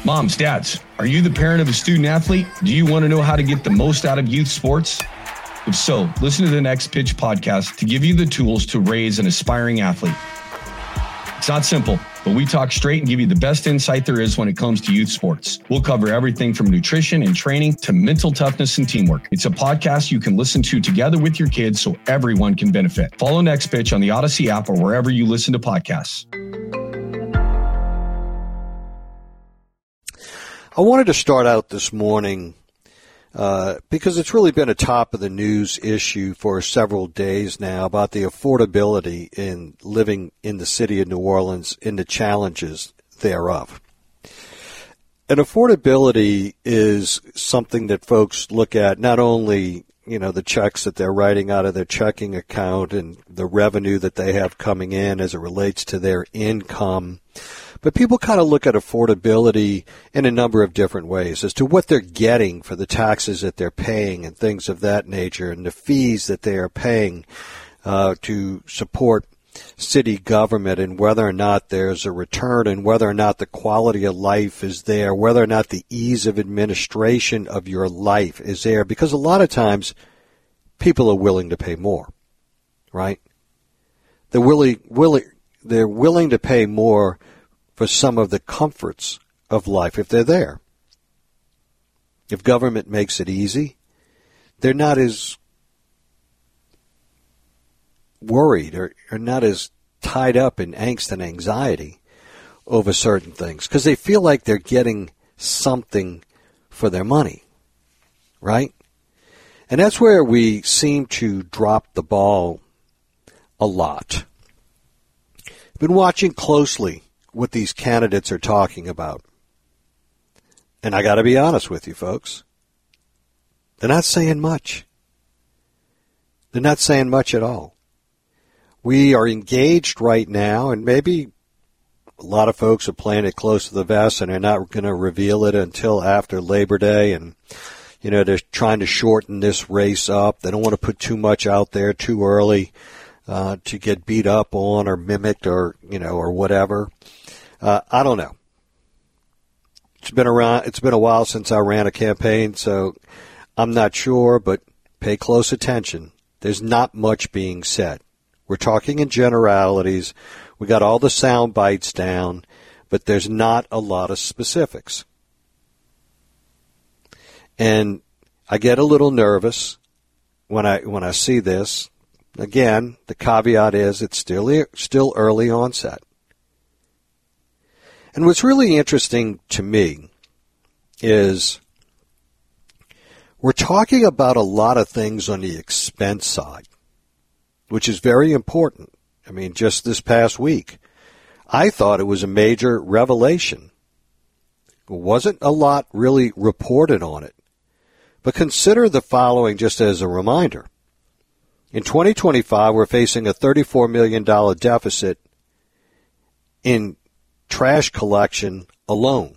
Moms, dads, are you the parent of a student athlete? Do you want to know how to get the most out of youth sports? If so, listen to the Next Pitch podcast to give you the tools to raise an aspiring athlete. It's not simple, but we talk straight and give you the best insight there is when it comes to youth sports. We'll cover everything from nutrition and training to mental toughness and teamwork. It's a podcast you can listen to together with your kids so everyone can benefit. Follow Next Pitch on the Odyssey app or wherever you listen to podcasts. I wanted to start out this morning because it's really been a top of the news issue for several days now about the affordability in living in the city of New Orleans and the challenges thereof. And affordability is something that folks look at not only, the checks that they're writing out of their checking account and the revenue that they have coming in as it relates to their income, but people kind of look at affordability in a number of different ways as to what they're getting for the taxes that they're paying and things of that nature and the fees that they are paying to support city government and whether or not there's a return and whether or not the quality of life is there, whether or not the ease of administration of your life is there, because a lot of times people are willing to pay more, right? They're willing to pay more for some of the comforts of life if they're there. If government makes it easy, they're not as worried or not as tied up in angst and anxiety over certain things because they feel like they're getting something for their money, right? And that's where we seem to drop the ball a lot. I've been watching closely what these candidates are talking about. And I got to be honest with you, folks. They're not saying much. They're not saying much at all. We are engaged right now, and maybe a lot of folks are playing it close to the vest and are not going to reveal it until after Labor Day. And, they're trying to shorten this race up. They don't want to put too much out there too early to get beat up on or mimicked or whatever. I don't know. It's been a while since I ran a campaign, so I'm not sure, but pay close attention. There's not much being said. We're talking in generalities. We got all the sound bites down, but there's not a lot of specifics. And I get a little nervous when I see this. Again, the caveat is it's still early onset. And what's really interesting to me is we're talking about a lot of things on the expense side, which is very important. I mean, just this past week, I thought it was a major revelation. There wasn't a lot really reported on it. But consider the following just as a reminder. In 2025, we're facing a $34 million deficit in trash collection alone.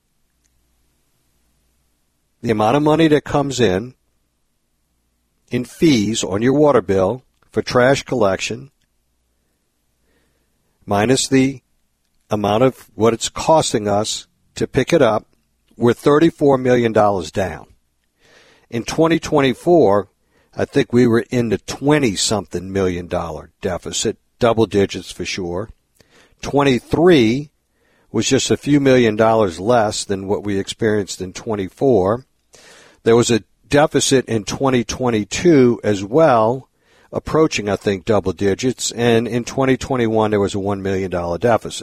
The amount of money that comes in fees on your water bill for trash collection minus the amount of what it's costing us to pick it up, we're $34 million down. In 2024, I think we were in the 20-something million dollar deficit, double digits for sure. 23 was just a few $1 million less than what we experienced in 24. There was a deficit in 2022 as well, approaching, I think, double digits. And in 2021, there was a $1 million deficit.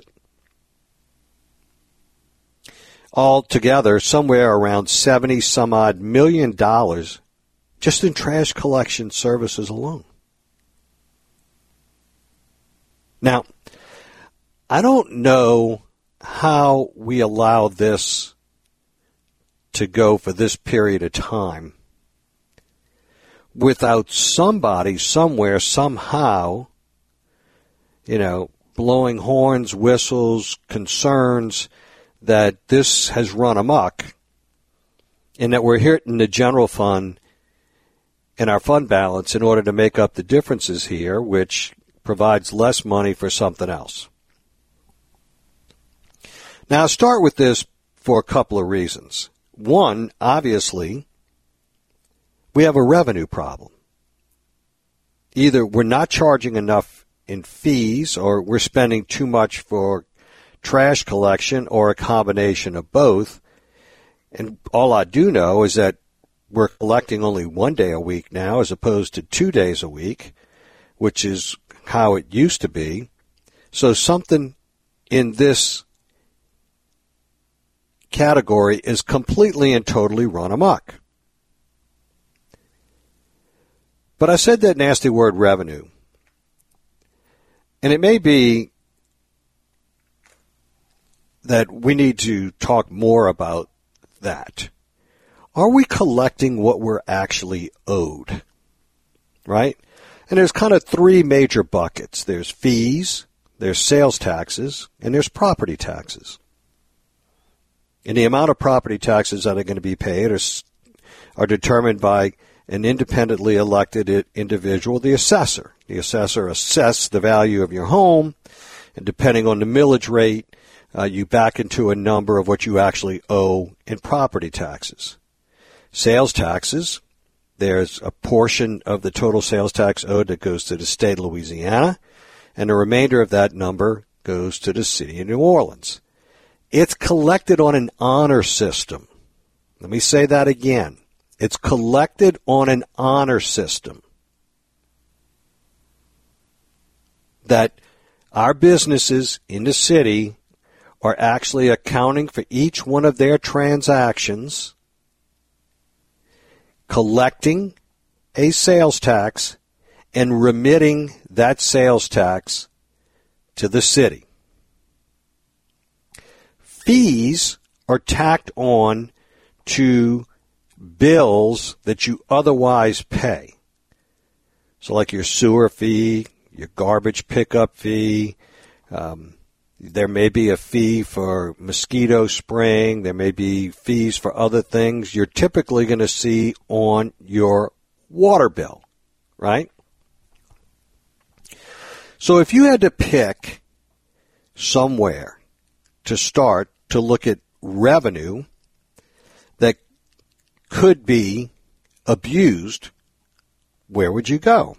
Altogether, somewhere around 70-some-odd million dollars just in trash collection services alone. Now, I don't know how we allow this to go for this period of time without somebody somewhere somehow, blowing horns, whistles, concerns that this has run amok and that we're hitting the general fund and our fund balance in order to make up the differences here, which provides less money for something else. Now, I'll start with this for a couple of reasons. One, obviously, we have a revenue problem. Either we're not charging enough in fees, or we're spending too much for trash collection, or a combination of both. And all I do know is that we're collecting only 1 day a week now as opposed to 2 days a week, which is how it used to be. So something in this category is completely and totally run amok. But I said that nasty word revenue. And it may be that we need to talk more about that. Are we collecting what we're actually owed? Right? And there's kind of three major buckets. There's fees, there's sales taxes, and there's property taxes. And the amount of property taxes that are going to be paid are determined by an independently elected individual, the assessor. The assessor assesses the value of your home, and depending on the millage rate, you back into a number of what you actually owe in property taxes. Sales taxes, there's a portion of the total sales tax owed that goes to the state of Louisiana, and the remainder of that number goes to the city of New Orleans. It's collected on an honor system. Let me say that again. It's collected on an honor system that our businesses in the city are actually accounting for each one of their transactions, collecting a sales tax, and remitting that sales tax to the city. Fees are tacked on to bills that you otherwise pay. So like your sewer fee, your garbage pickup fee, there may be a fee for mosquito spraying, there may be fees for other things you're typically going to see on your water bill, right? So if you had to pick somewhere to start to look at revenue that could be abused, where would you go?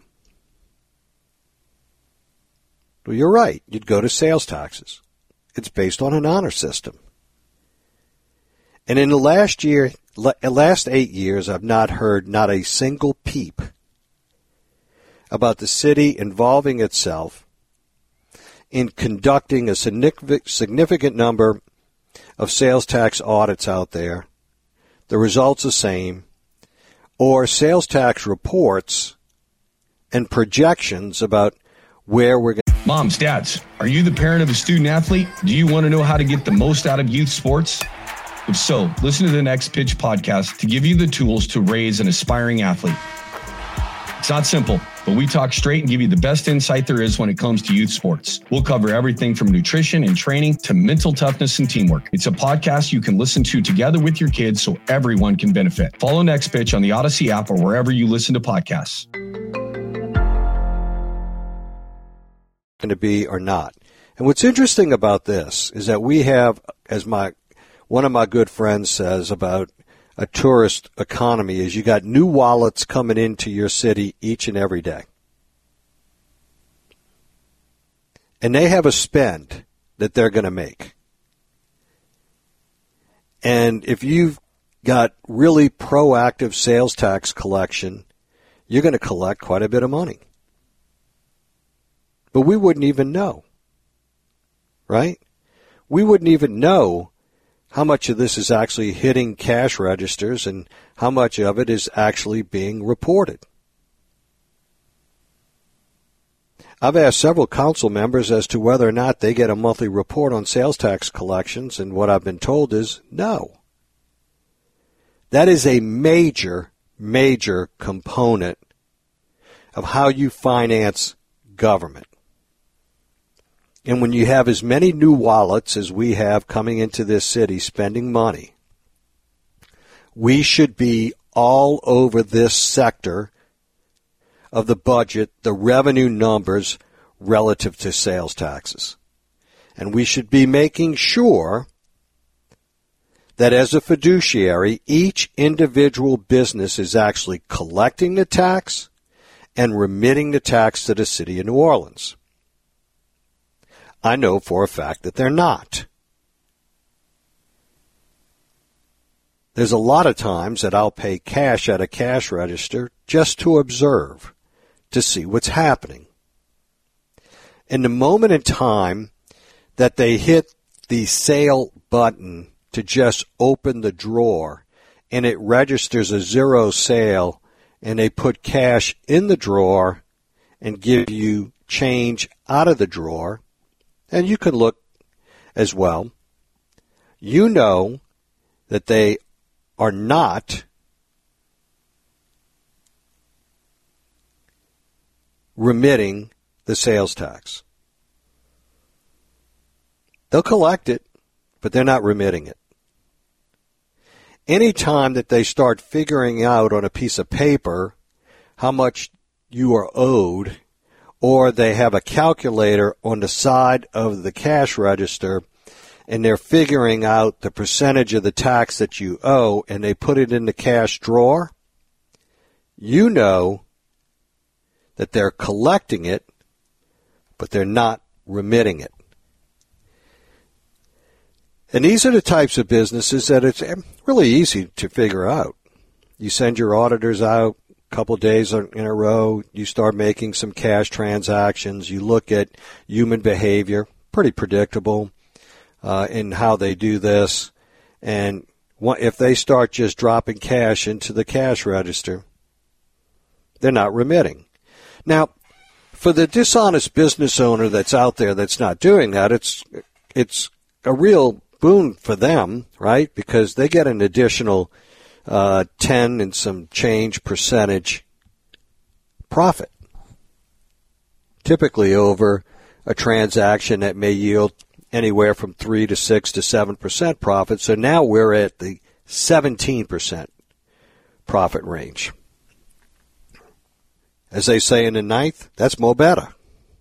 Well, you're right. You'd go to sales taxes. It's based on an honor system. And in the last 8 years, I've not heard not a single peep about the city involving itself in conducting a significant number of sales tax audits out there. The results the same, or sales tax reports and projections about where we're going. Moms, dads, are you the parent of a student athlete? Do you want to know how to get the most out of youth sports? If so, listen to the Next Pitch podcast to give you the tools to raise an aspiring athlete. It's not simple, but we talk straight and give you the best insight there is when it comes to youth sports. We'll cover everything from nutrition and training to mental toughness and teamwork. It's a podcast you can listen to together with your kids so everyone can benefit. Follow Next Pitch on the Odyssey app or wherever you listen to podcasts. Going to be or not. And what's interesting about this is that we have, as one of my good friends says about a tourist economy, is you got new wallets coming into your city each and every day. And they have a spend that they're going to make. And if you've got really proactive sales tax collection, you're going to collect quite a bit of money. But we wouldn't even know, right? We wouldn't even know how much of this is actually hitting cash registers and how much of it is actually being reported. I've asked several council members as to whether or not they get a monthly report on sales tax collections, and what I've been told is no. That is a major, major component of how you finance government. And when you have as many new wallets as we have coming into this city spending money, we should be all over this sector of the budget, the revenue numbers relative to sales taxes. And we should be making sure that as a fiduciary, each individual business is actually collecting the tax and remitting the tax to the city of New Orleans. I know for a fact that they're not. There's a lot of times that I'll pay cash at a cash register just to observe, to see what's happening. And the moment in time that they hit the sale button to just open the drawer and it registers a zero sale and they put cash in the drawer and give you change out of the drawer, and you can look as well, you know that they are not remitting the sales tax. They'll collect it, but they're not remitting it. Any time that they start figuring out on a piece of paper how much you are owed, or they have a calculator on the side of the cash register and they're figuring out the percentage of the tax that you owe and they put it in the cash drawer, you know that they're collecting it, but they're not remitting it. And these are the types of businesses that it's really easy to figure out. You send your auditors out a couple of days in a row. You start making some cash transactions. You look at human behavior, pretty predictable in how they do this. And if they start just dropping cash into the cash register, they're not remitting. Now, for the dishonest business owner that's out there that's not doing that, it's a real boon for them, right? Because they get an additional 10 and some change percentage profit, typically over a transaction that may yield anywhere from 3 to 6 to 7% profit. So now we're at the 17% profit range. As they say in the ninth, that's more better.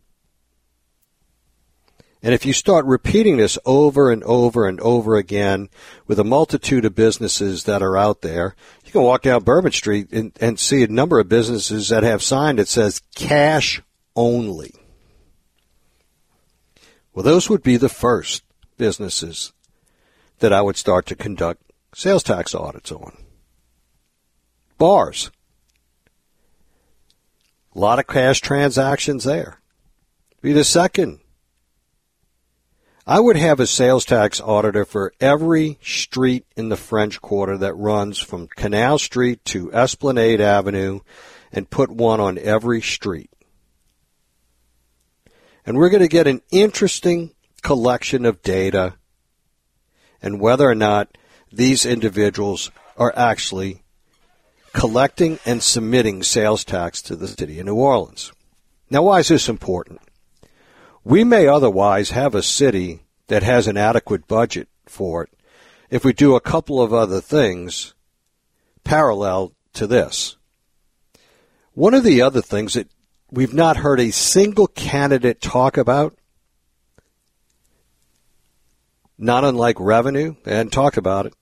And if you start repeating this over and over and over again with a multitude of businesses that are out there, you can walk down Bourbon Street and see a number of businesses that have sign that says cash only. Well, those would be the first businesses that I would start to conduct sales tax audits on. Bars. A lot of cash transactions there. Be the second. I would have a sales tax auditor for every street in the French Quarter that runs from Canal Street to Esplanade Avenue and put one on every street. And we're going to get an interesting collection of data and whether or not these individuals are actually collecting and submitting sales tax to the city of New Orleans. Now, why is this important? We may otherwise have a city that has an adequate budget for it if we do a couple of other things parallel to this. One of the other things that we've not heard a single candidate talk about, not unlike revenue, they hadn't talked about it.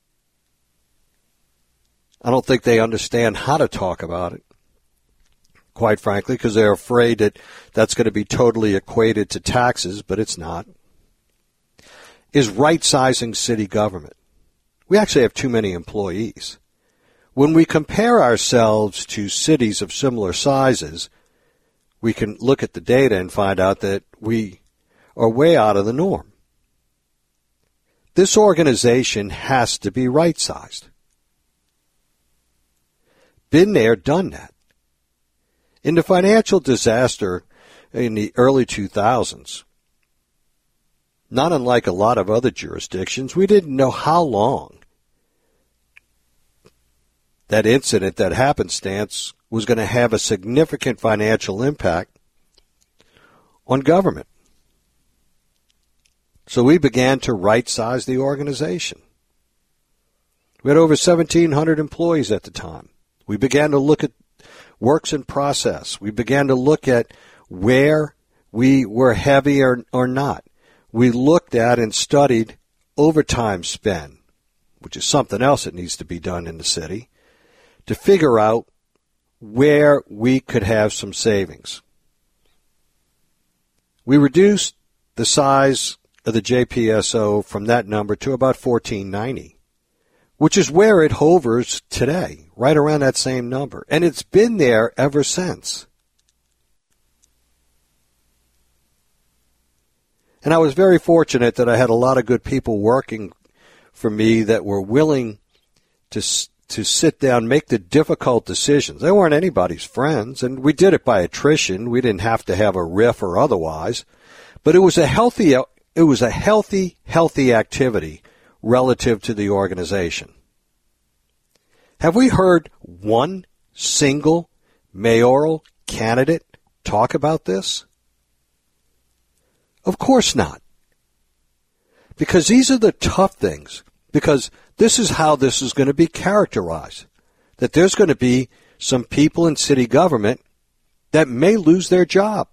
I don't think they understand how to talk about it, quite frankly, because they're afraid that that's going to be totally equated to taxes, but it's not, is right-sizing city government. We actually have too many employees. When we compare ourselves to cities of similar sizes, we can look at the data and find out that we are way out of the norm. This organization has to be right-sized. Been there, done that. In the financial disaster in the early 2000s, not unlike a lot of other jurisdictions, we didn't know how long that incident, that happenstance, was going to have a significant financial impact on government. So we began to right-size the organization. We had over 1,700 employees at the time. We began to look at works in process. We began to look at where we were heavy or not. We looked at and studied overtime spend. which is something else that needs to be done in the city, to figure out where we could have some savings. We reduced the size of the JPSO from that number to about 1490, which is where it hovers today, right around that same number. And it's been there ever since. And I was very fortunate that I had a lot of good people working for me that were willing to sit down, make the difficult decisions. They weren't anybody's friends, and we did it by attrition. We didn't have to have a riff or otherwise. But it was a healthy activity relative to the organization. Have we heard one single mayoral candidate talk about this? Of course not. Because these are the tough things. Because this is how this is going to be characterized. That there's going to be some people in city government that may lose their job.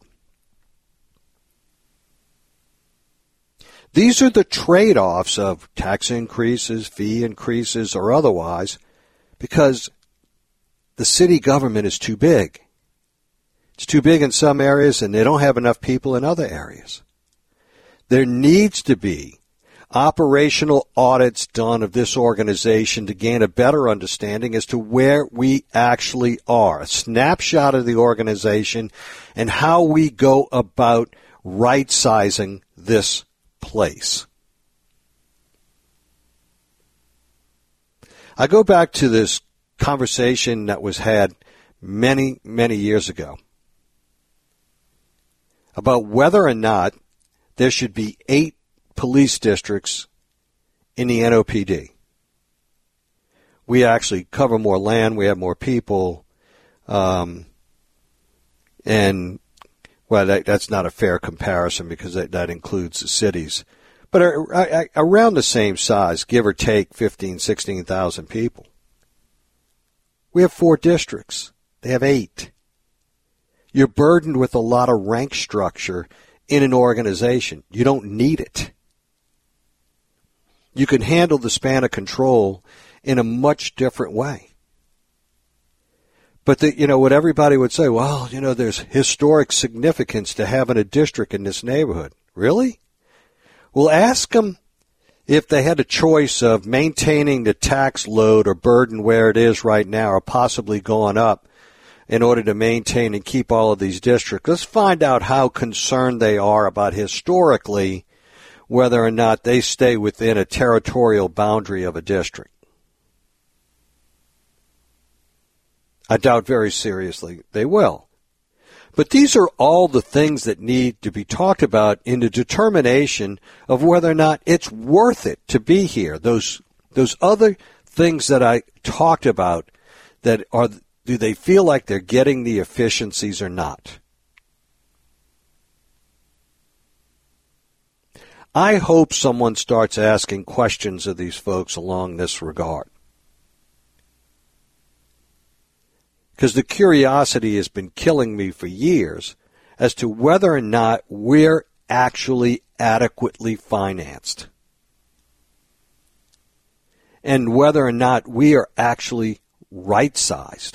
These are the trade-offs of tax increases, fee increases, or otherwise, because the city government is too big. It's too big in some areas, and they don't have enough people in other areas. There needs to be operational audits done of this organization to gain a better understanding as to where we actually are, a snapshot of the organization, and how we go about right-sizing this place. I go back to this conversation that was had many, many years ago about whether or not there should be 8 police districts in the NOPD. We actually cover more land, we have more people, and, well, that's not a fair comparison because that includes the cities. But around the same size, give or take 15,000, 16,000 people. We have 4 districts. They have 8. You're burdened with a lot of rank structure in an organization. You don't need it. You can handle the span of control in a much different way. But what everybody would say, well, there's historic significance to having a district in this neighborhood. Really? Well, ask them if they had a choice of maintaining the tax load or burden where it is right now or possibly going up in order to maintain and keep all of these districts. Let's find out how concerned they are about historically whether or not they stay within a territorial boundary of a district. I doubt very seriously they will. But these are all the things that need to be talked about in the determination of whether or not it's worth it to be here. Those other things that I talked about, that are, do they feel like they're getting the efficiencies or not? I hope someone starts asking questions of these folks along this regard. Because the curiosity has been killing me for years as to whether or not we're actually adequately financed. And whether or not we are actually right-sized.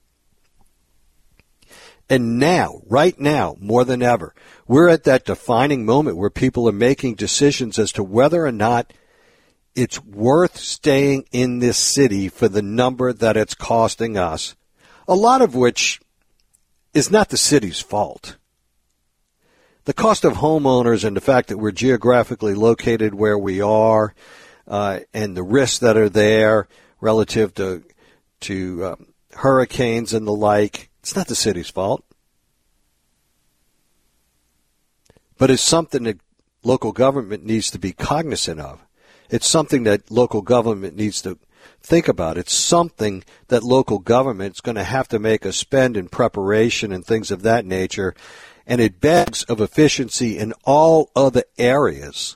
And now, right now, more than ever, we're at that defining moment where people are making decisions as to whether or not it's worth staying in this city for the number that it's costing us, a lot of which is not the city's fault. The cost of homeowners and the fact that we're geographically located where we are, and the risks that are there relative to hurricanes and the like, it's not the city's fault. But it's something that local government needs to be cognizant of. It's something that local government needs to think about. It's something that local government is going to have to make a spend in preparation and things of that nature. And it begs of efficiency in all other areas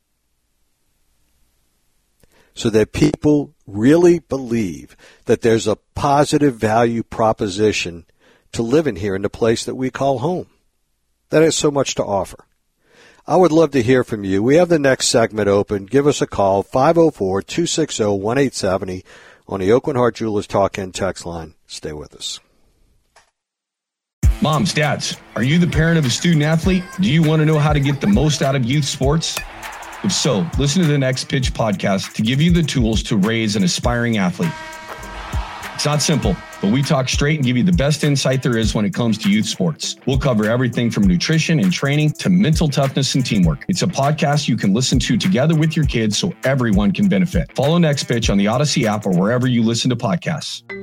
so that people really believe that there's a positive value proposition to living here in the place that we call home. That has so much to offer. I would love to hear from you. We have the next segment open. Give us a call, 504-260-1870 on the Oakland Heart Jewelers Talk and Text line. Stay with us. Moms, dads, are you the parent of a student athlete? Do you want to know how to get the most out of youth sports? If so, listen to the Next Pitch podcast to give you the tools to raise an aspiring athlete. It's not simple, but we talk straight and give you the best insight there is when it comes to youth sports. We'll cover everything from nutrition and training to mental toughness and teamwork. It's a podcast you can listen to together with your kids so everyone can benefit. Follow Next Pitch on the Odyssey app or wherever you listen to podcasts.